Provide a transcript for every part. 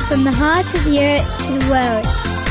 From the heart of Europe to the world,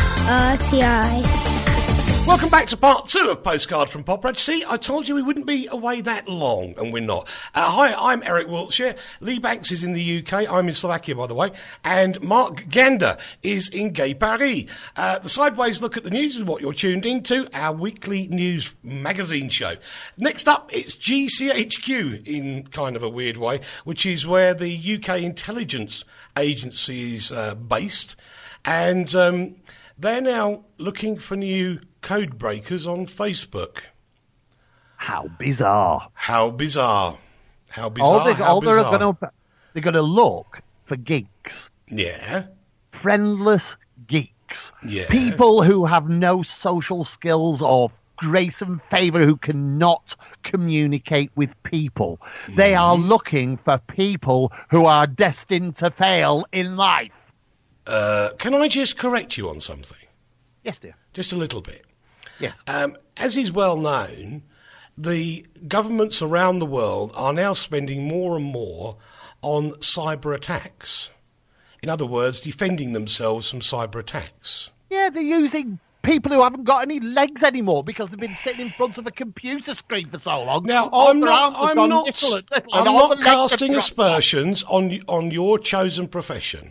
RTI. Welcome back to part 2 of Postcard from Poprad. See, I told you we wouldn't be away that long, and we're not. Hi, I'm Eric Wiltshire. Lee Banks is in the UK. I'm in Slovakia, by the way. And Mark Gander is in Gay Paris. The Sideways Look at the News is what you're tuned into, our weekly news magazine show. Next up, it's GCHQ in kind of a weird way, which is where the UK intelligence agency is based. And they're now looking for new code breakers on Facebook. How bizarre. How bizarre. How bizarre. They're going to look for geeks. Yeah. Friendless geeks. Yeah. People who have no social skills or grace and favour, who cannot communicate with people. They are looking for people who are destined to fail in life. Can I just correct you on something? Yes, dear. Just a little bit. Yes. As is well known, the governments around the world are now spending more and more on cyber attacks. In other words, defending themselves from cyber attacks. Yeah, they're using people who haven't got any legs anymore because they've been sitting in front of a computer screen for so long. Now, I'm not casting aspersions on your chosen profession.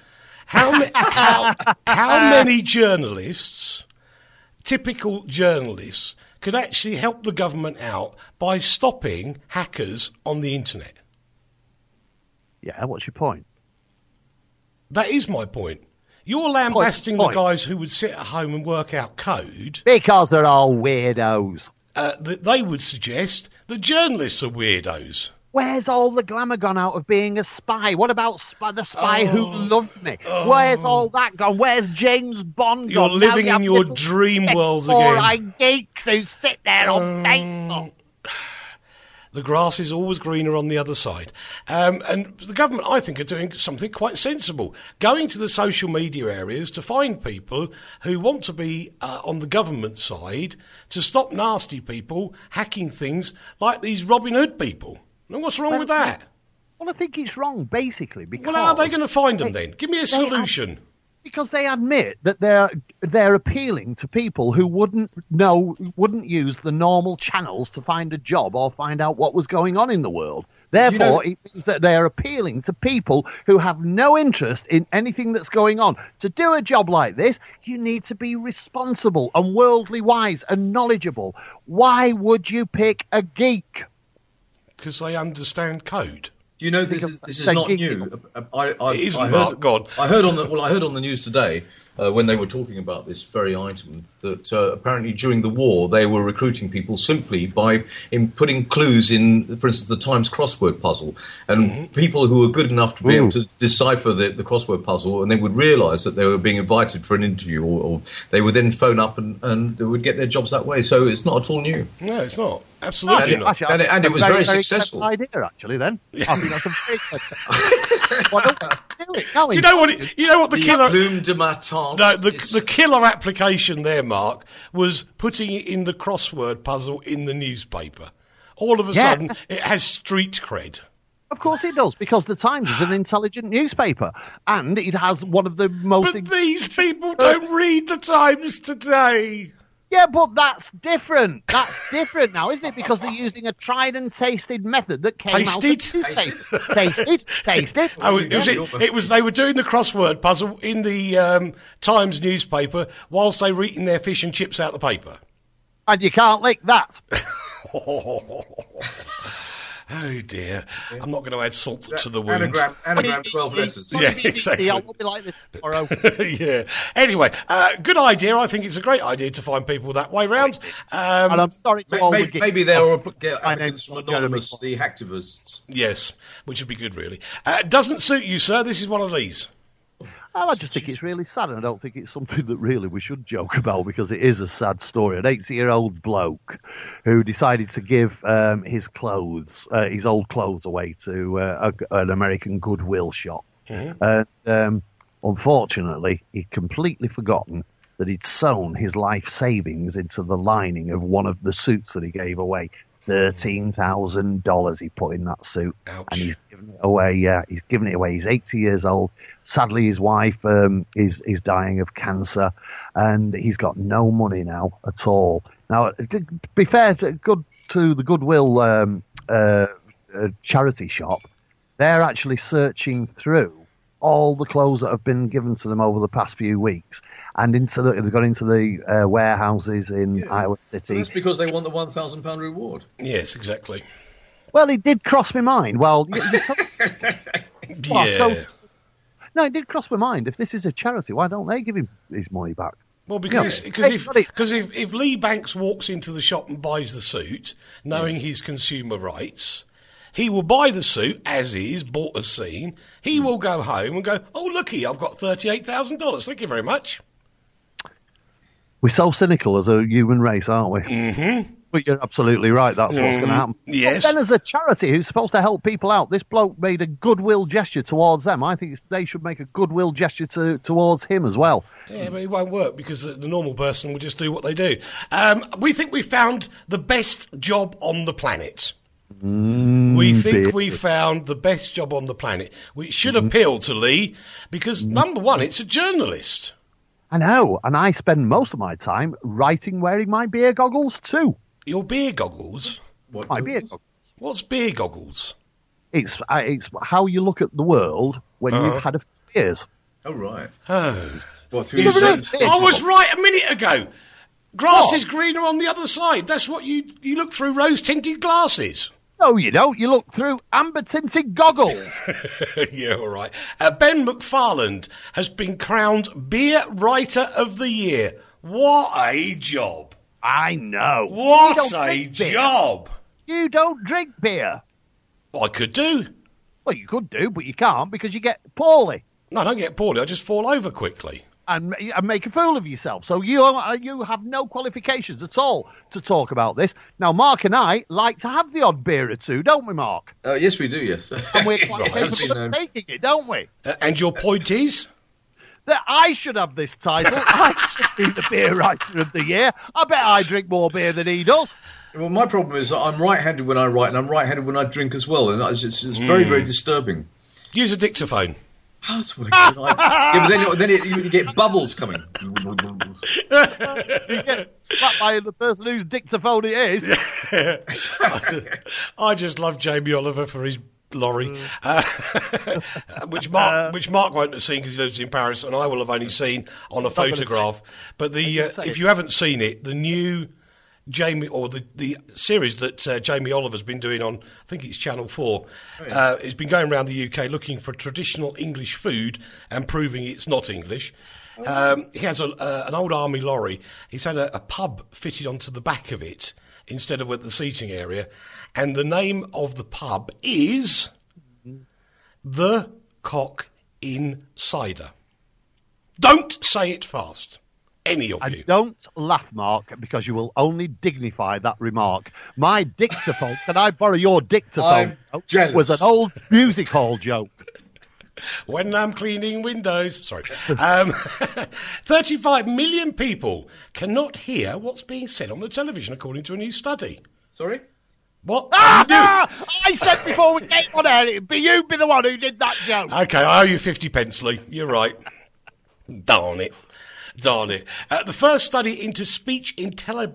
How many journalists, typical journalists, could actually help the government out by stopping hackers on the internet? Yeah, what's your point? That is my point. You're lambasting the guys who would sit at home and work out code. Because they're all weirdos. They would suggest that journalists are weirdos. Where's all the glamour gone out of being a spy? What about the spy who loved me? Where's all that gone? Where's James Bond You're gone? living in your dream worlds again. Or I geeks who sit there on Facebook. The grass is always greener on the other side. And the government, I think, are doing something quite sensible. Going to the social media areas to find people who want to be on the government side to stop nasty people hacking things like these Robin Hood people. And what's wrong with that? Well, I think it's wrong, basically, because... Well, how are they going to find them then? Give me a solution. Because they admit that they're appealing to people who wouldn't use the normal channels to find a job or find out what was going on in the world. Therefore, it means that they are appealing to people who have no interest in anything that's going on. To do a job like this, you need to be responsible and worldly wise and knowledgeable. Why would you pick a geek? Because they understand code. You know, this is not new. It isn't, Mark. God. I heard on the news today when they were talking about this very item that apparently during the war they were recruiting people simply by putting clues in, for instance, the Times crossword puzzle, and people who were good enough to be able to decipher the crossword puzzle, and they would realise that they were being invited for an interview, or they would then phone up and they would get their jobs that way. So it's not at all new. No, it's not. Absolutely not. And it was very successful. Idea, actually. Then I think that's a very good. Do you know what the killer? Plume de matin. No, the killer application there, Mark, was putting it in the crossword puzzle in the newspaper. All of a sudden, it has street cred. Of course it does, because the Times is an intelligent newspaper, and it has one of the most... But these people don't read the Times today. Yeah, but that's different. That's different now, isn't it? Because they're using a tried and tasted method that came out of newspaper. Tasted. Oh, it was. They were doing the crossword puzzle in the Times newspaper whilst they were eating their fish and chips out the paper. And you can't lick that. Oh dear! I'm not going to add salt to the wound. Anagram 12 letters. Yeah, exactly. I won't be like this tomorrow. Yeah. Anyway, good idea. I think it's a great idea to find people that way round. And I'm sorry to all the maybe they'll get applicants from Anonymous, the hacktivists. Yes, which would be good, really. Doesn't suit you, sir. This is one of these. Well, I just think it's really sad, and I don't think it's something that really we should joke about, because it is a sad story. An 80-year-old bloke who decided to give his old clothes away to an American Goodwill shop. And unfortunately, he'd completely forgotten that he'd sewn his life savings into the lining of one of the suits that he gave away. $13,000 he put in that suit. Ouch. And he's given it away. Yeah, he's given it away. He's 80 years old. Sadly, his wife is dying of cancer, and he's got no money now at all. Now, to be fair, good to the Goodwill charity shop, they're actually searching through all the clothes that have been given to them over the past few weeks, and they've gone into the warehouses in Iowa City. That's because they want the £1,000 reward. Yes, exactly. Well, it did cross my mind. Well, no, it did cross my mind. If this is a charity, why don't they give him his money back? Well, because if Lee Banks walks into the shop and buys the suit, knowing his consumer rights, he will buy the suit as is, bought as seen. He will go home and go, "Oh, looky, I've got $38,000. Thank you very much." We're so cynical as a human race, aren't we? Mm-hmm. But you're absolutely right. That's what's going to happen. Yes. But then, as a charity who's supposed to help people out, this bloke made a goodwill gesture towards them. I think they should make a goodwill gesture towards him as well. Yeah, but it won't work because the normal person will just do what they do. We think we found the best job on the planet. We think we found the best job on the planet, which should appeal to Lee because, number one, it's a journalist. I know, and I spend most of my time writing wearing my beer goggles too. Your beer goggles? My beer goggles. What's beer goggles? It's how you look at the world when you've had a few beers. Oh, right. Oh. What, through your I was right a minute ago. Grass is greener on the other side. That's what you look through rose-tinted glasses. No, you don't. You look through amber-tinted goggles. Yeah, all right. Ben McFarland has been crowned Beer Writer of the Year. What a job. I know. What a job. You don't drink beer. Well, I could do. Well, you could do, but you can't because you get poorly. No, I don't get poorly. I just fall over quickly. And make a fool of yourself. So you have no qualifications at all to talk about this. Now, Mark and I like to have the odd beer or two, don't we, Mark? Yes, we do, yes. And we're quite capable of making it, don't we? And your point is? That I should have this title. I should be the Beer Writer of the Year. I bet I drink more beer than he does. Well, my problem is that I'm right-handed when I write, and I'm right-handed when I drink as well, and it's very, very disturbing. Use a dictaphone. Oh, that's what I like. Yeah, but then you get bubbles coming. You get slapped by the person whose dictaphone it is. I just love Jamie Oliver for his lorry, which Mark won't have seen because he lives in Paris, and I will have only seen on a photograph. But if you haven't seen it, the new Jamie, or the series that Jamie Oliver's been doing on, I think it's Channel 4, has been going around the UK looking for traditional English food and proving it's not English. He has an old army lorry. He's had a pub fitted onto the back of it instead of with the seating area, and the name of the pub is The Cock Insider. Don't say it fast. Any of you. Don't laugh, Mark, because you will only dignify that remark. My dictaphone, can I borrow your dictaphone? Was an old music hall joke. When I'm cleaning windows. Sorry. 35 million people cannot hear what's being said on the television, according to a new study. Sorry? What? I said before we get on air, you'd be the one who did that joke. Okay, I owe you 50 pence, Lee. You're right. Darn it. The first study into speech the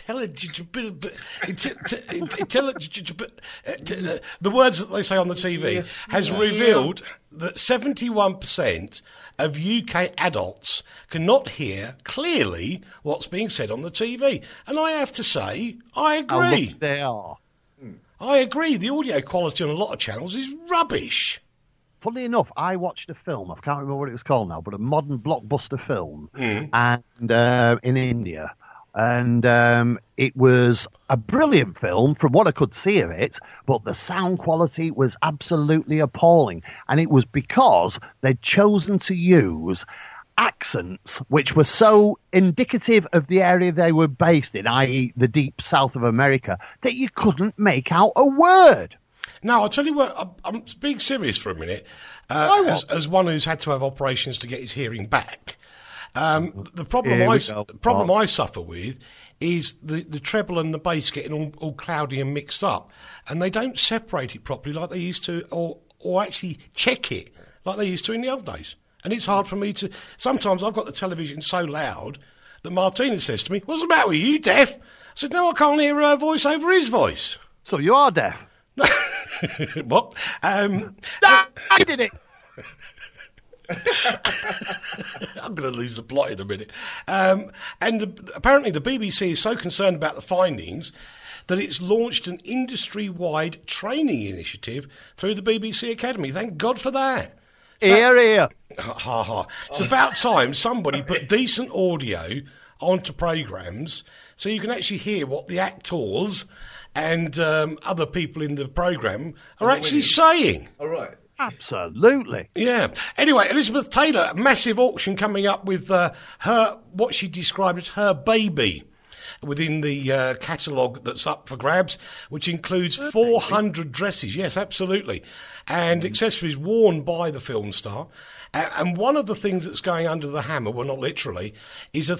words that they say on the TV has revealed that 71% of UK adults cannot hear clearly what's being said on the TV. And I have to say, I agree. Look, they are. I agree. The audio quality on a lot of channels is rubbish. Funnily enough, I watched a film, I can't remember what it was called now, but a modern blockbuster film and in India. And it was a brilliant film from what I could see of it, but the sound quality was absolutely appalling. And it was because they'd chosen to use accents which were so indicative of the area they were based in, i.e. the deep south of America, that you couldn't make out a word. No, I'll tell you what, I'm being serious for a minute. As one who's had to have operations to get his hearing back, The problem I suffer with is the treble and the bass getting all cloudy and mixed up, and they don't separate it properly like they used to, or actually check it like they used to in the old days. And it's hard for me to... Sometimes I've got the television so loud that Martina says to me, "What's the matter with you, deaf?" I said, "No, I can't hear her voice over his voice." So you are deaf? What? I did it! I'm going to lose the plot in a minute. Apparently the BBC is so concerned about the findings that it's launched an industry-wide training initiative through the BBC Academy. Thank God for that. Here. Ha ha. It's about time somebody put decent audio onto programmes so you can actually hear what the actors and other people in the programme are actually saying. All right. Absolutely. Yeah. Anyway, Elizabeth Taylor, a massive auction coming up with her, what she described as her baby, within the catalogue that's up for grabs, which includes 400 dresses. Yes, absolutely. And accessories worn by the film star. And one of the things that's going under the hammer, well, not literally, is a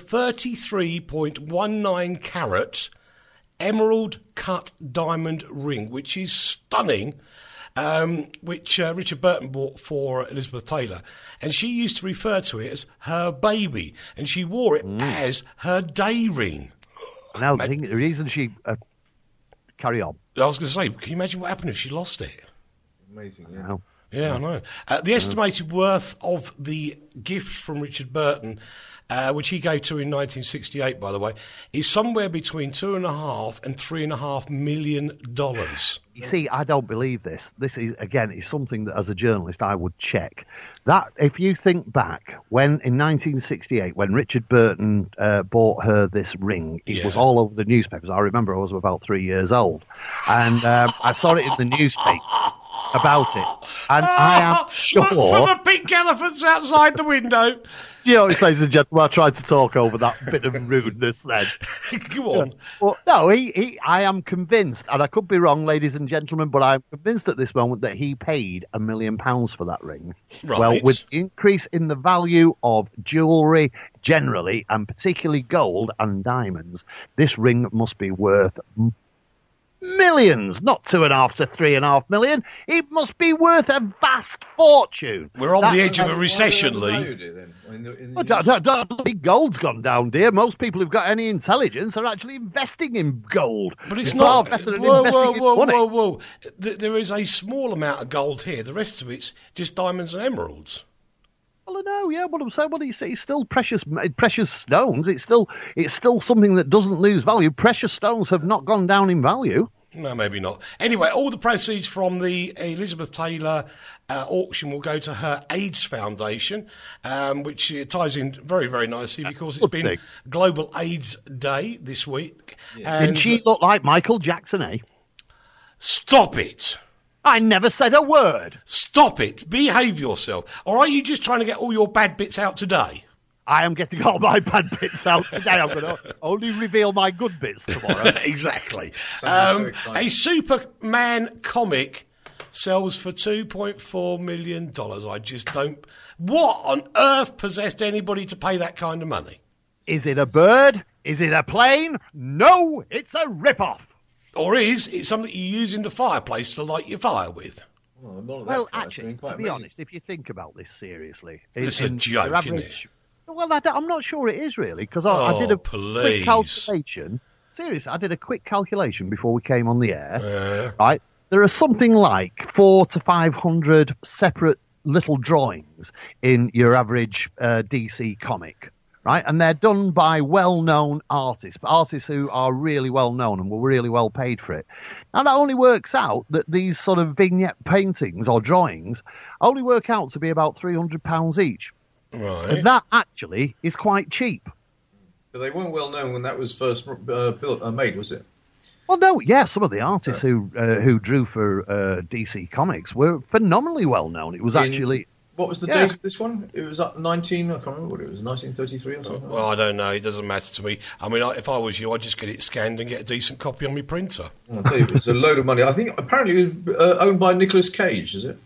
33.19 carat emerald cut diamond ring, which is stunning. Which Richard Burton bought for Elizabeth Taylor, and she used to refer to it as her baby, and she wore it as her day ring. Now, the reason she... carry on. I was going to say, can you imagine what happened if she lost it? Amazing, yeah. No. Yeah, I know. The estimated worth of the gift from Richard Burton, which he gave to her in 1968, by the way, is somewhere between $2.5 and $3.5 million. You see, I don't believe this. This is, again, is something that as a journalist I would check. That, if you think back, when in 1968, when Richard Burton bought her this ring, it was all over the newspapers. I remember I was about 3 years old. And I saw it in the newspaper about it. And I am sure... Look for the pink elephants outside the window. You know, ladies and gentlemen, I tried to talk over that bit of rudeness then. Go on. Well, no, I am convinced, and I could be wrong, ladies and gentlemen, but I'm convinced at this moment that he paid £1 million for that ring. Right. Well, with the increase in the value of jewellery generally, and particularly gold and diamonds, this ring must be worth millions, not 2.5 to 3.5 million. It must be worth a vast fortune. We're on the edge of a recession, Lee. Gold's gone down, dear. Most people who've got any intelligence are actually investing in gold. But it's not. Better than investing in money. Whoa. There is a small amount of gold here. The rest of it's just diamonds and emeralds. Well, I know, yeah. What I'm saying, it's still precious stones. It's still something that doesn't lose value. Precious stones have not gone down in value. No, maybe not. Anyway, all the proceeds from the Elizabeth Taylor auction will go to her AIDS Foundation, which ties in very, very nicely because it's been Global AIDS Day this week. Yeah. Did she look like Michael Jackson, eh? Stop it. I never said a word. Stop it. Behave yourself. Or are you just trying to get all your bad bits out today? I am getting all my bad bits out today. I'm going to only reveal my good bits tomorrow. Exactly. A Superman comic sells for $2.4 million. I just don't... What on earth possessed anybody to pay that kind of money? Is it a bird? Is it a plane? No, it's a rip-off. Or is it something you use in the fireplace to light your fire with? Well, actually, to be honest, if you think about this seriously... It's a joke, isn't it? Well, I'm not sure it is really, because I did a quick calculation. Seriously, I did a quick calculation before we came on the air. Right, there are something like 400 to 500 separate little drawings in your average DC comic, right? And they're done by well-known artists who are really well-known and were really well paid for it. Now, that only works out that these sort of vignette paintings or drawings only work out to be about £300 each. Right. And that actually is quite cheap. But they weren't well known when that was first made, was it? Well, no, yeah, some of the artists who drew for DC Comics were phenomenally well known. It was actually... What was the date of this one? It was up I can't remember what it was, 1933 or something? Well, I don't know. It doesn't matter to me. I mean, if I was you, I'd just get it scanned and get a decent copy on my printer. I'll tell you, it's a load of money. I think apparently it was owned by Nicolas Cage, is it?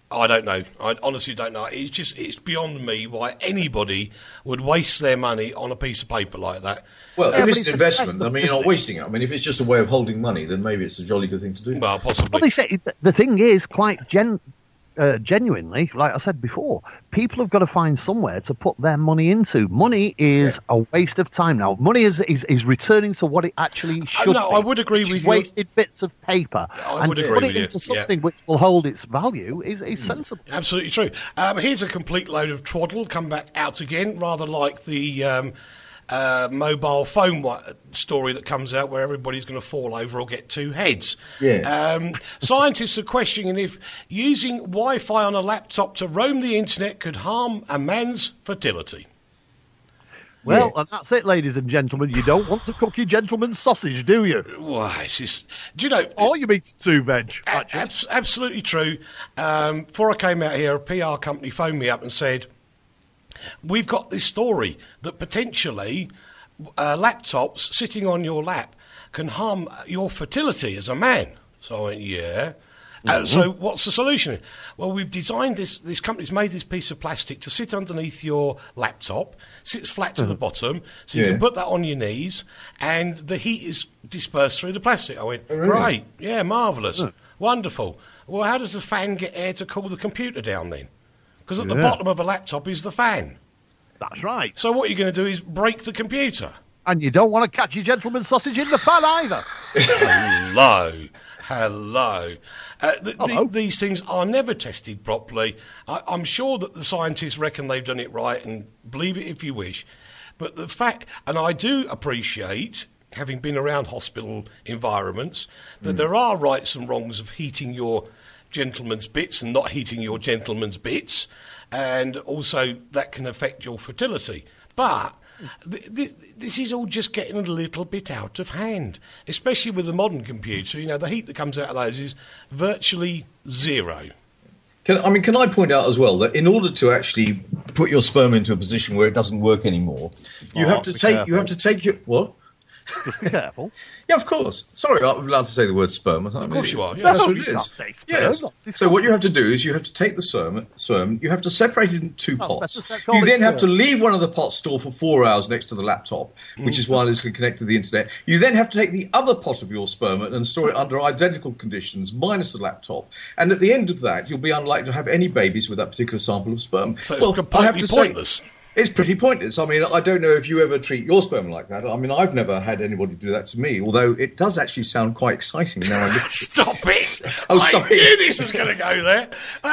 I don't know. I honestly don't know. It's beyond me why anybody would waste their money on a piece of paper like that. Well, Yeah, if but it's an investment, I mean, you're not wasting it. I mean, if it's just a way of holding money, then maybe it's a jolly good thing to do. Well, possibly. Well, they say the thing is quite genuinely, like I said before, people have got to find somewhere to put their money into. Money is a waste of time now. Money is returning to what it actually should be. I would agree with you. Wasted bits of paper. I would and to agree put with it you, into something which will hold its value is sensible. Absolutely true. Here's a complete load of twaddle. Come back out again, rather like the mobile phone story that comes out where everybody's going to fall over or get two heads. Yeah. Scientists are questioning if using Wi-Fi on a laptop to roam the internet could harm a man's fertility. Well, Yes. and that's it, ladies and gentlemen. You don't want to cook your gentleman's sausage, do you? Why, it's just... Do you know... Or you meat two veg, actually. Absolutely true. Before I came out here, a PR company phoned me up and said, we've got this story that potentially laptops sitting on your lap can harm your fertility as a man. So I went, yeah. So what's the solution? Well, we've designed this company's made this piece of plastic to sit underneath your laptop, sits flat to the bottom, so you Yeah. can put that on your knees, and the heat is dispersed through the plastic. I went, really? great, yeah, marvellous, wonderful. Well, how does the fan get air to cool the computer down then? Because at the bottom of a laptop is the fan. That's right. So what you're going to do is break the computer. And you don't want to catch your gentleman's sausage in the fan either. Hello. These things are never tested properly. I'm sure that the scientists reckon they've done it right, and believe it if you wish. But the fact, and I do appreciate, having been around hospital environments, that there are rights and wrongs of heating your gentleman's bits and not heating your gentleman's bits, and also that can affect your fertility. But this is all just getting a little bit out of hand, especially with the modern computer. You know, the heat that comes out of those is virtually zero. Can I point out as well that in order to actually put your sperm into a position where it doesn't work anymore, you have to take your what? Just be careful. Yeah, of course. Sorry, I'm allowed to say the word sperm. Of course you are. Yeah. That's No, what you it can't is. say sperm. Yes. That's So what you have to do is you have to take the sperm, you have to separate it into two That's pots. better call You it then have to sperm. leave one of the pots stored for 4 hours next to the laptop, which is wirelessly connected to the internet. You then have to take the other pot of your sperm and store it under identical conditions, minus the laptop. And at the end of that, you'll be unlikely to have any babies with that particular sample of sperm. So it's completely pointless. It's pretty pointless. I mean, I don't know if you ever treat your sperm like that. I mean, I've never had anybody do that to me, although it does actually sound quite exciting now. I look. Stop it! Oh, I sorry. knew this was going to go there.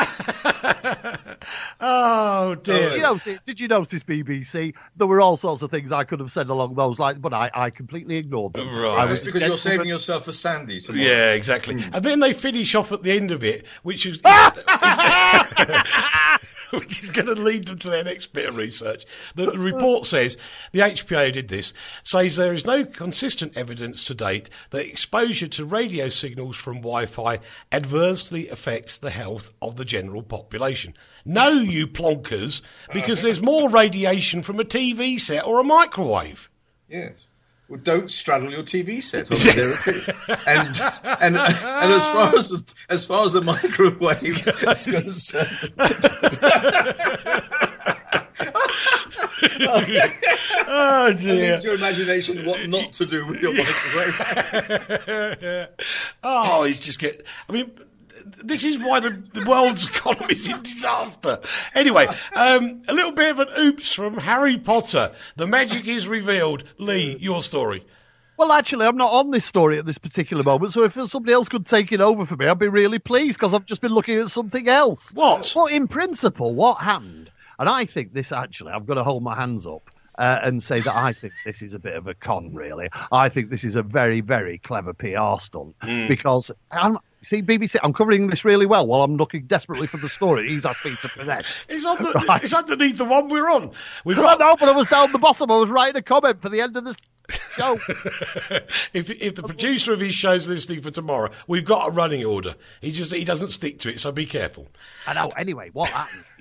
Oh, dear. Did you notice, BBC? There were all sorts of things I could have said along those lines, but I completely ignored them. Right. I It's was because you're saving yourself for Sandy tomorrow. Yeah, exactly. And then they finish off at the end of it, which is which is going to lead them to their next bit of research. The report says, the HPA who did this, says there is no consistent evidence to date that exposure to radio signals from Wi-Fi adversely affects the health of the general population. No, you plonkers, because there's more radiation from a TV set or a microwave. Yes. Well, don't straddle your TV set on the and as far as the microwave is concerned. Oh, dear. Leave your imagination what not to do with your microwave. Oh, he's just get. I mean, this is why the world's economy is in disaster. Anyway, a little bit of an oops from Harry Potter. The magic is revealed. Lee, your story. Well, actually, I'm not on this story at this particular moment, so if somebody else could take it over for me, I'd be really pleased, because I've just been looking at something else. What? Well, in principle, what happened? And I think this, actually, I've got to hold my hands up and say that I think this is a bit of a con, really. I think this is a very, very clever PR stunt, because... See, BBC, I'm covering this really well while I'm looking desperately for the story he's asked me to present. It's on Right. it's underneath the one we're on. We've I got know, but I was down the bottom. I was writing a comment for the end of this show. if the producer of his show's listening for tomorrow, we've got a running order. He doesn't stick to it, so be careful. I know. Anyway, what happened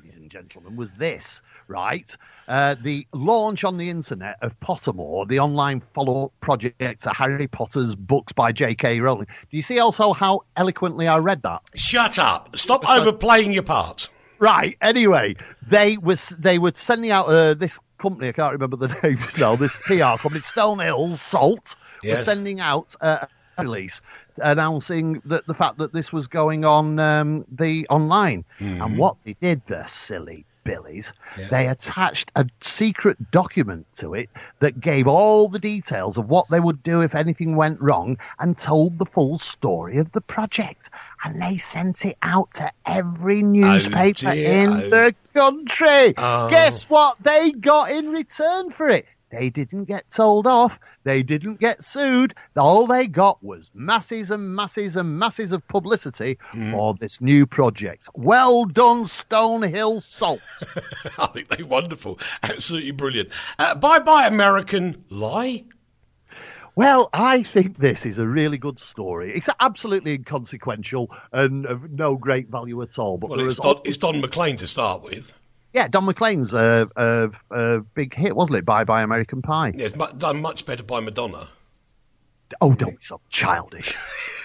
ladies and gentlemen, was this, right? The launch on the internet of Pottermore, the online follow-up project to Harry Potter's books by J.K. Rowling. Do you see also how eloquently I read that? Shut up. Stop overplaying your part. Right. Anyway, they were sending out this company, I can't remember the name now, this PR company, Stonehill Salt, was sending out a release announcing that the fact that this was going on the online. And what they did, the silly Billies, they attached a secret document to it that gave all the details of what they would do if anything went wrong and told the full story of the project. And they sent it out to every newspaper in the country. Guess what they got in return for it? They didn't get told off. They didn't get sued. All they got was masses and masses and masses of publicity for this new project. Well done, Stonehill Salt. I think they're wonderful. Absolutely brilliant. Bye-bye, American Lie. Well, I think this is a really good story. It's absolutely inconsequential and of no great value at all. But it's Don McLean to start with. Yeah, Don McLean's a big hit, wasn't it? Bye Bye American Pie. Yeah, it's done much better by Madonna. Oh, don't be so childish.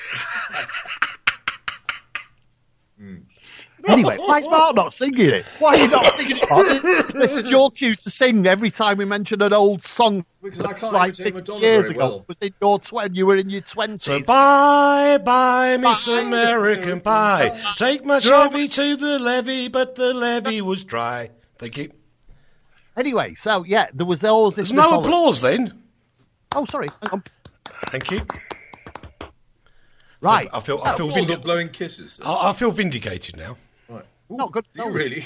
Anyway, why is Mark not singing it? Why are you not singing it, Mark? This is your cue to sing every time we mention an old song. Because I can't like even do Madonna years very ago. well. Was in your you were in your 20s. So bye, Miss American Pie. Take my Chevy to the levee, but the levee was dry. Thank you. Anyway, so yeah, there was always this. There's no applause then. Oh, sorry. Hang on. Thank you. Right. I feel blowing kisses. I feel vindicated now. Right. Not good. You really?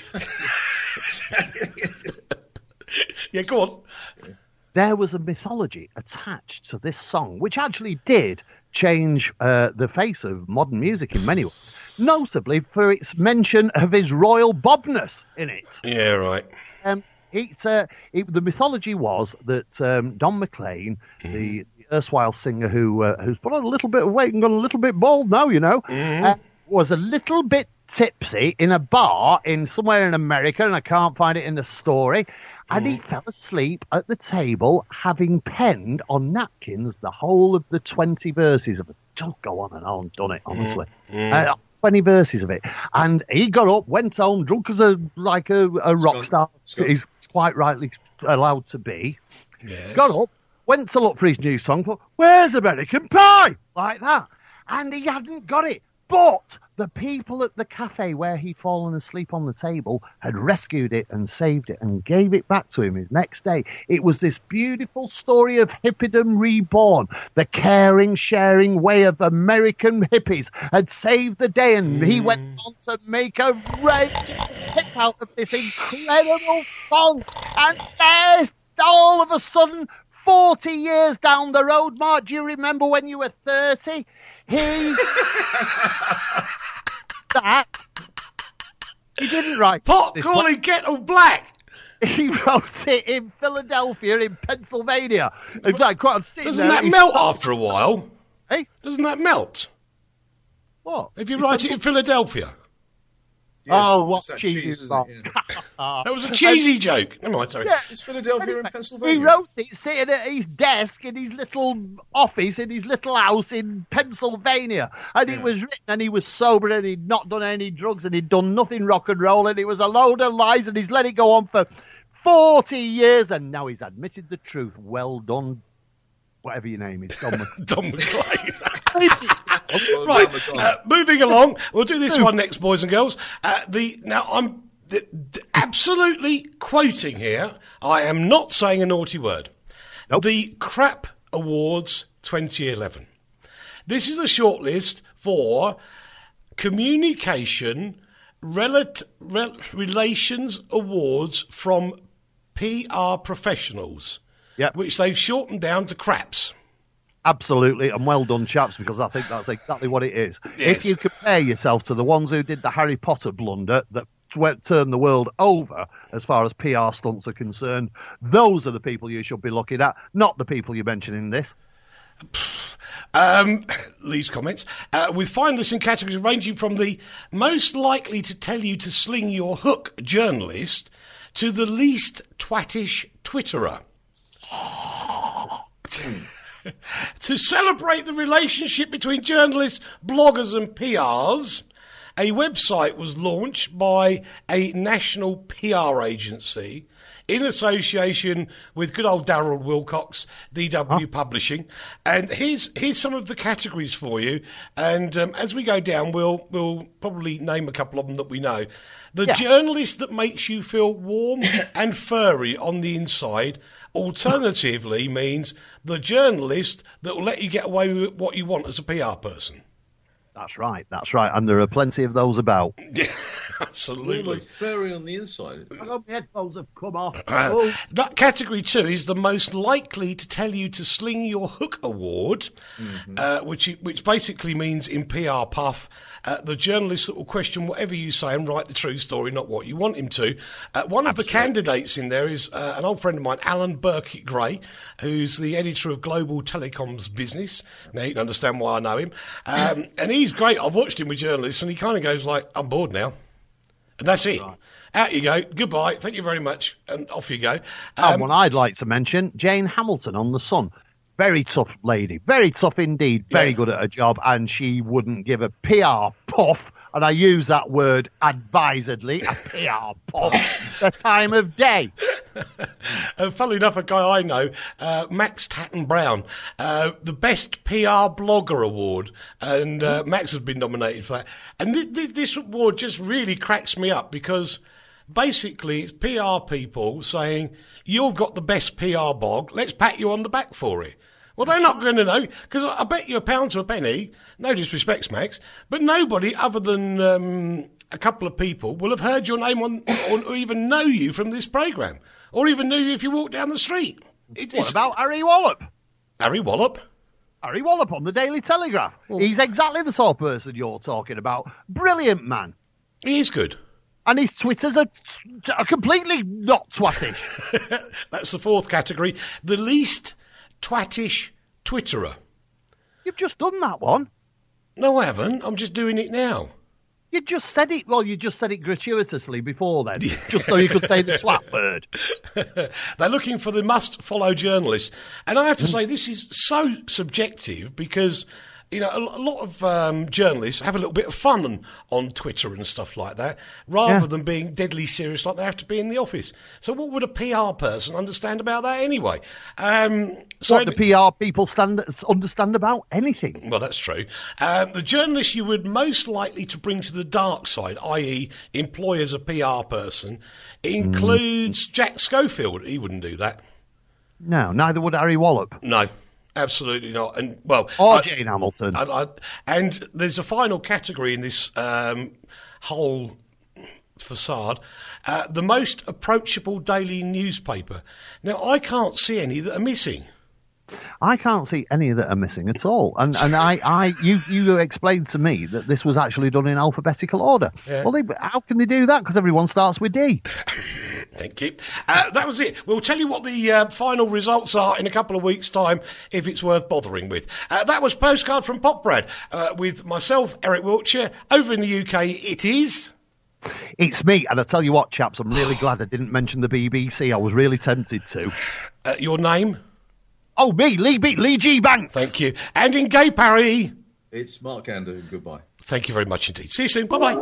Yeah, go on. There was a mythology attached to this song, which actually did change the face of modern music in many ways, notably for its mention of his royal bobness in it. Yeah, right. The mythology was that Don McLean, the erstwhile singer who's put on a little bit of weight and gone a little bit bald now, was a little bit tipsy in a bar somewhere in America, and I can't find it in the story. And he fell asleep at the table, having penned on napkins the whole of the 20 verses of it. Don't go on and on, done it, honestly. 20 verses of it. And he got up, went home, drunk as a rock star. He's quite rightly allowed to be. Yes. Got up, went to look for his new song, thought, where's American Pie? Like that. And he hadn't got it. But the people at the cafe where he'd fallen asleep on the table had rescued it and saved it and gave it back to him his next day. It was this beautiful story of hippiedom reborn. The caring, sharing way of American hippies had saved the day, and he went on to make a great hit out of this incredible song. And there's all of a sudden, 40 years down the road, Mark, do you remember when you were 30? He didn't write Pot calling kettle black. He wrote it in Philadelphia, in Pennsylvania. Doesn't that melt after a while? Hey? Doesn't that melt? What? If you write it in Philadelphia? Yeah, what cheesy cheese, song. That was a cheesy joke. Never mind, sorry. Yeah. It's Philadelphia in Pennsylvania. He wrote it sitting at his desk in his little office in his little house in Pennsylvania. And it was written, and he was sober, and he'd not done any drugs, and he'd done nothing rock and roll, and it was a load of lies, and he's let it go on for 40 years, and now he's admitted the truth. Well done, whatever your name is, Don McLean. Well, Right, moving along. We'll do this one next, boys and girls. Now, I'm absolutely quoting here. I am not saying a naughty word. Nope. The Crap Awards 2011. This is a shortlist for Communication Relations Awards from PR professionals, which they've shortened down to Craps. Absolutely, and well done, chaps, because I think that's exactly what it is. Yes. If you compare yourself to the ones who did the Harry Potter blunder that turned the world over as far as PR stunts are concerned, those are the people you should be looking at, not the people you mention in this. Lee's comments, with finalists in categories ranging from the most likely to tell you to sling your hook journalist to the least twattish Twitterer. To celebrate the relationship between journalists, bloggers and PRs, a website was launched by a national PR agency in association with good old Darryl Wilcox, DW Publishing. And here's some of the categories for you. And as we go down, we'll probably name a couple of them that we know. The journalist that makes you feel warm and furry on the inside. Alternatively means the journalist that will let you get away with what you want as a PR person. That's right. And there are plenty of those about. Yeah, absolutely. Furry on the inside. I hope the headphones have come off. That category 2 is the most likely to tell you to sling your hook award, which basically means in PR puff, the journalist that will question whatever you say and write the true story, not what you want him to. One of the candidates in there is an old friend of mine, Alan Burkitt-Gray, who's the editor of Global Telecoms Business. Now you can understand why I know him. And he's great. I've watched him with journalists and he kind of goes like, I'm bored now. And that's it. Right. Out you go. Goodbye. Thank you very much. And off you go. One I'd like to mention, Jane Hamilton on The Sun. Very tough lady. Very tough indeed. Very good at her job. And she wouldn't give a PR puff, and I use that word advisedly, a PR puff, the time of day. Funnily enough, a guy I know, Max Tatton Brown, the Best PR Blogger Award, and Max has been nominated for that. And this award just really cracks me up because basically it's PR people saying, you've got the best PR blog, let's pat you on the back for it. Well, they're not going to know, because I bet you a pound to a penny, no disrespects, Max, but nobody other than a couple of people will have heard your name on or even know you from this programme, or even knew you if you walked down the street. What about Harry Wallop? Harry Wallop? Harry Wallop on the Daily Telegraph. Well, he's exactly the sort of person you're talking about. Brilliant man. He is good. And his Twitters are completely not twattish. That's the fourth category. The least twattish Twitterer. You've just done that one. No, I haven't. I'm just doing it now. You just said it. Well, you just said it gratuitously before then, just so you could say the twat word. They're looking for the must-follow journalists. And I have to say, this is so subjective because, you know, a lot of journalists have a little bit of fun on Twitter and stuff like that, rather than being deadly serious like they have to be in the office. So what would a PR person understand about that anyway? What do PR people understand about anything? Well, that's true. The journalist you would most likely to bring to the dark side, i.e. employ as a PR person, includes Jack Schofield. He wouldn't do that. No, neither would Harry Wallop. No. Absolutely not. And Jane Hamilton. And there's a final category in this whole facade: the most approachable daily newspaper. Now, I can't see any that are missing. I can't see any that are missing at all. And you explained to me that this was actually done in alphabetical order. Yeah. Well, how can they do that? Because everyone starts with D. Thank you. That was it. We'll tell you what the final results are in a couple of weeks' time, if it's worth bothering with. That was Postcard from Pop Brad with myself, Eric Wiltshire. Over in the UK, it is... It's me, and I tell you what, chaps, I'm really glad I didn't mention the BBC. I was really tempted to. Your name? Oh, me, Lee G. Banks. Thank you. And in Gay Parry... It's Mark Gander. Goodbye. Thank you very much indeed. See you soon. Bye-bye.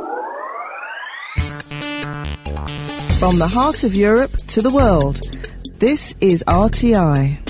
From the heart of Europe to the world, this is RTI.